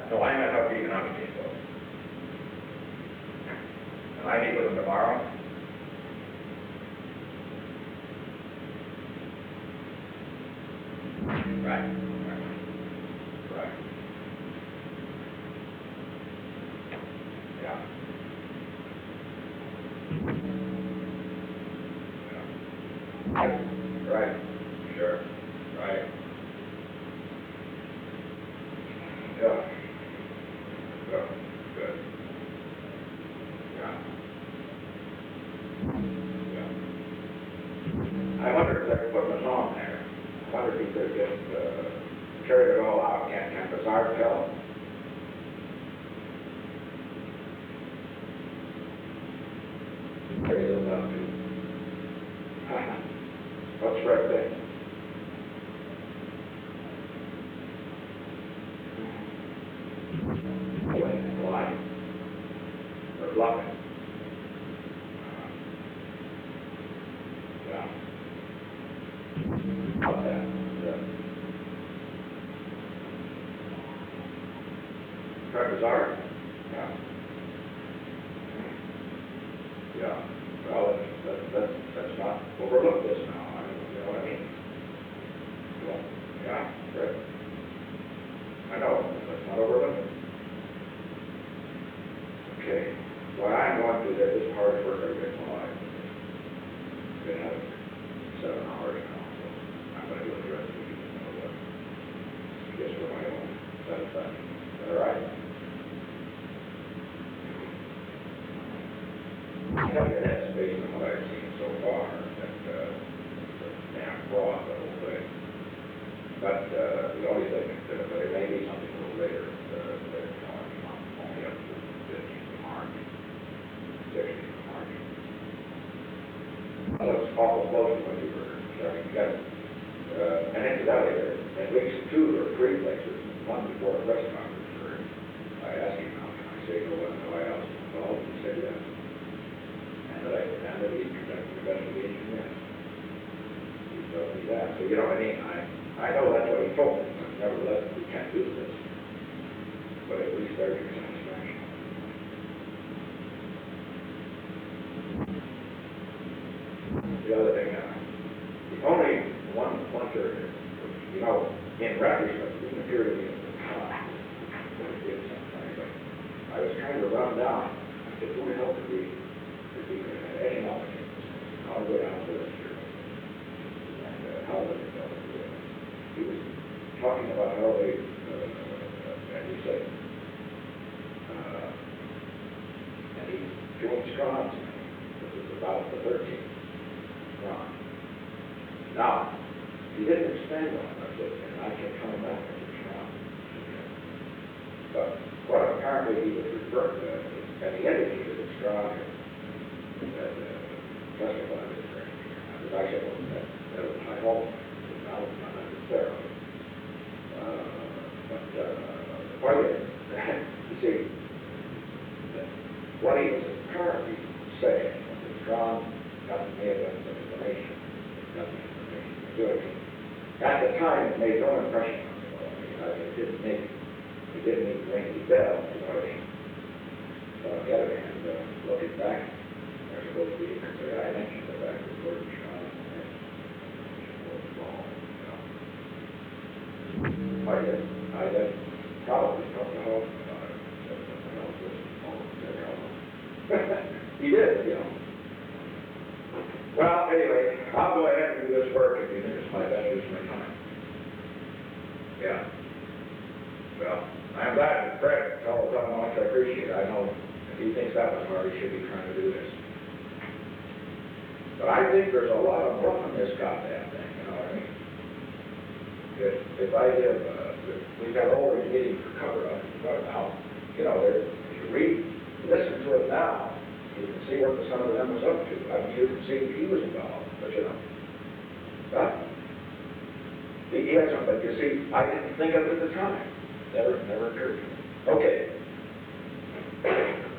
No, I'm at Hub Economic Team, though. And I meet with them tomorrow. Right. Right. Yeah. Right. Sure. Right. Yeah. Yeah. Good. Yeah. Yeah. I wonder if they're putting us on there. I wonder if they're just carried it all out. Can Bizarre tell? There he is up to. What's Fred think? Lying. Or bluffing. Yeah. About that. Yeah. Fred Bizarre? Yeah. Yeah. Well, let's not overlook this now. You know what I mean? Well, yeah, Fred. I know. Let's not overlook it. Okay. What I'm going to do there, this is hard work I've been alive. I've been having 7 hours now, so I'm going to do it the rest of the week. Just for my own satisfaction. Is that all right? I tell you, that's based on what I've seen so far, that damn fraud, the whole thing. But the only thing, but it may be something a little later, that only up to 15th of March, 16th of March. Well, it's awful close to when you were starting. You got and incidentally, at least 2 or 3 places, one before a press conference, where I asked him, how can I say no, and no, I asked him, well, he said yes. And that he's conducting an investigation, yes. He told me that. So, you know what I mean? I know that's what he told me, but nevertheless, we can't do this. But at least there's your satisfaction. The other thing, the only one area, you know, in retrospect, it didn't appear to me at the time that it did something, but I was trying to run down. I said, who the hell could be any opportunities? I'll go down to this year. And how would it go? He was talking about how they, and he said, and he's doing strong to me. This is about the 13th strong. Now, he didn't expand on it, and I kept coming back to strong. But what apparently he was referring to, and he indicated that strong had justified his training. And I said, well, that was my hope. Now it's not necessarily. But the point is, you see, what he was apparently saying was that Strong got to me about some information. Got the information to do it. At the time, it made no impression on me. It didn't even ring any bells, you know what I mean? But on the other hand, looking back, there's supposed to be, I mentioned the fact that Gordon Strong was wrong, you know. I did probably talk to Hope about it. He did, you know. Well, anyway, I'll go ahead and do this work if you think it's my best use of my time. Yeah. Well, I'm glad that Fred told us how much I appreciate it. I know if he thinks that was hard, he should be trying to do this. But I think there's a lot of bluff in this goddamn thing, you know what I mean? If I give, we've got all these meetings for cover-up, but now, you know, if you listen to it now, you can see what the son of them was up to. I mean, you can see he was involved, but you know. But he had something, but you see, I didn't think of it at the time. Never occurred to me. Okay.